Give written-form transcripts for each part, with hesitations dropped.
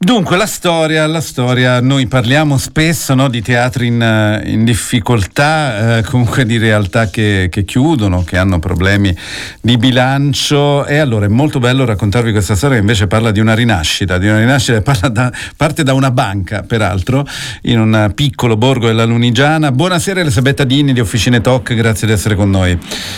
Dunque, la storia, noi parliamo spesso, no, di teatri in difficoltà, comunque di realtà che chiudono, che hanno problemi di bilancio, e allora è molto bello raccontarvi questa storia che invece parla di una rinascita che parte da una banca, peraltro, in un piccolo borgo della Lunigiana. Buonasera Elisabetta Dini di Officine Toc, grazie di essere con noi.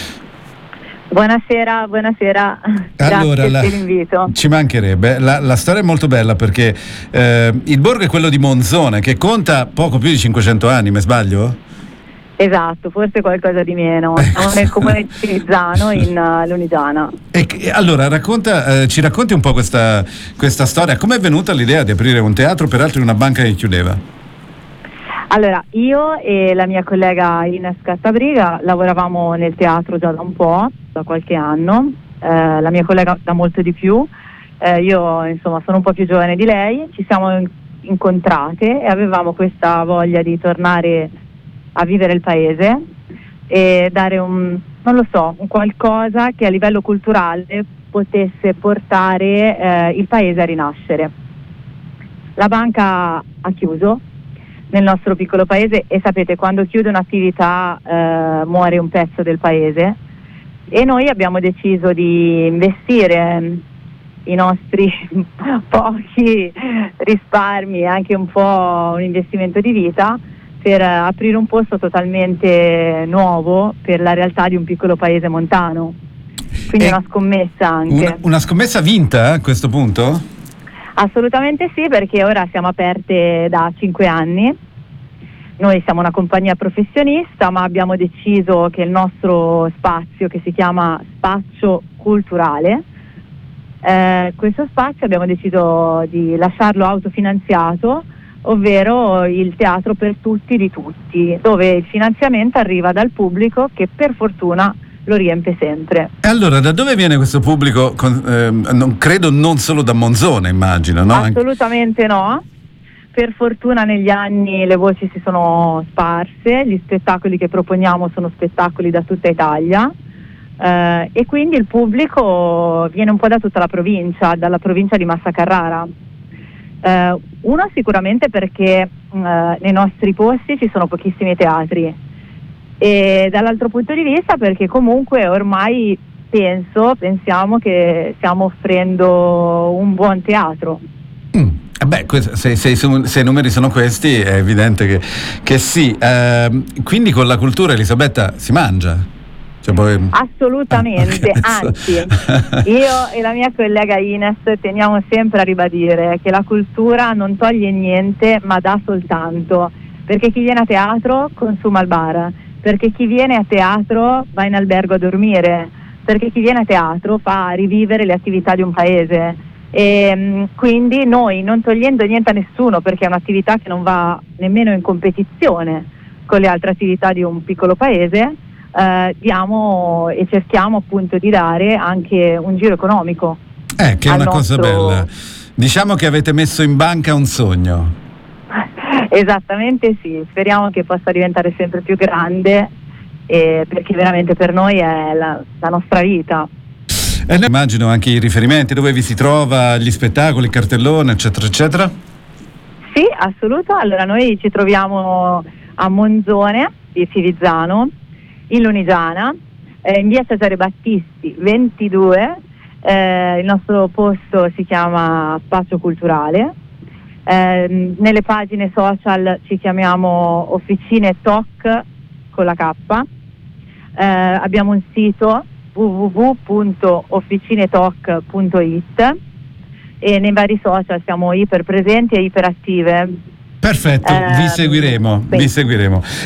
Buonasera, allora, grazie per l'invito. Ci mancherebbe. La storia è molto bella perché il borgo è quello di Monzone, che conta poco più di 500 anni, mi sbaglio? Esatto, forse qualcosa di meno. Siamo nel comune di Civizzano, in Lunigiana. Allora, ci racconti un po' questa storia. Com'è venuta l'idea di aprire un teatro, peraltro in una banca che chiudeva? Allora, io e la mia collega Ines Cattabriga lavoravamo nel teatro già da un po', da qualche anno, la mia collega da molto di più, io insomma sono un po' più giovane di lei, ci siamo incontrate e avevamo questa voglia di tornare a vivere il paese e dare un qualcosa che a livello culturale potesse portare il paese a rinascere. La banca ha chiuso nel nostro piccolo paese e sapete, quando chiude un'attività muore un pezzo del paese, e noi abbiamo deciso di investire i nostri pochi risparmi e anche un po' un investimento di vita per aprire un posto totalmente nuovo per la realtà di un piccolo paese montano, quindi una scommessa anche. Una scommessa vinta a questo punto? Assolutamente sì, perché ora siamo aperte da 5 anni. Noi siamo una compagnia professionista, ma abbiamo deciso che il nostro spazio, che si chiama Spazio Culturale, questo spazio abbiamo deciso di lasciarlo autofinanziato, ovvero il teatro per tutti di tutti, dove il finanziamento arriva dal pubblico che per fortuna lo riempie sempre. E allora, da dove viene questo pubblico? Non solo da Monzone, immagino, no? Assolutamente no. Per fortuna negli anni le voci si sono sparse, gli spettacoli che proponiamo sono spettacoli da tutta Italia, e quindi il pubblico viene un po' da tutta la provincia, dalla provincia di Massa Carrara. Uno sicuramente perché nei nostri posti ci sono pochissimi teatri, e dall'altro punto di vista perché comunque ormai pensiamo che stiamo offrendo un buon teatro. Se i numeri sono questi è evidente che sì. Quindi con la cultura, Elisabetta, si mangia? Assolutamente, anzi io e la mia collega Ines teniamo sempre a ribadire che la cultura non toglie niente ma dà soltanto, perché chi viene a teatro consuma al bar, perché chi viene a teatro va in albergo a dormire, perché chi viene a teatro fa rivivere le attività di un paese, e quindi noi, non togliendo niente a nessuno, perché è un'attività che non va nemmeno in competizione con le altre attività di un piccolo paese, diamo e cerchiamo appunto di dare anche un giro economico. Che è una cosa bella. Diciamo che avete messo in banca un sogno. Esattamente sì, speriamo che possa diventare sempre più grande, perché veramente per noi è la nostra vita. E immagino anche i riferimenti, dove vi si trova, gli spettacoli, il cartellone, eccetera, eccetera. Sì, assoluto. Allora noi ci troviamo a Monzone di Civizzano, in Lunigiana, in via Cesare Battisti 22, il nostro posto si chiama Spazio Culturale. Nelle pagine social ci chiamiamo Officine Toc con la K, abbiamo un sito www.officinetoc.it e nei vari social siamo iper presenti e iperattive. Perfetto, vi seguiremo.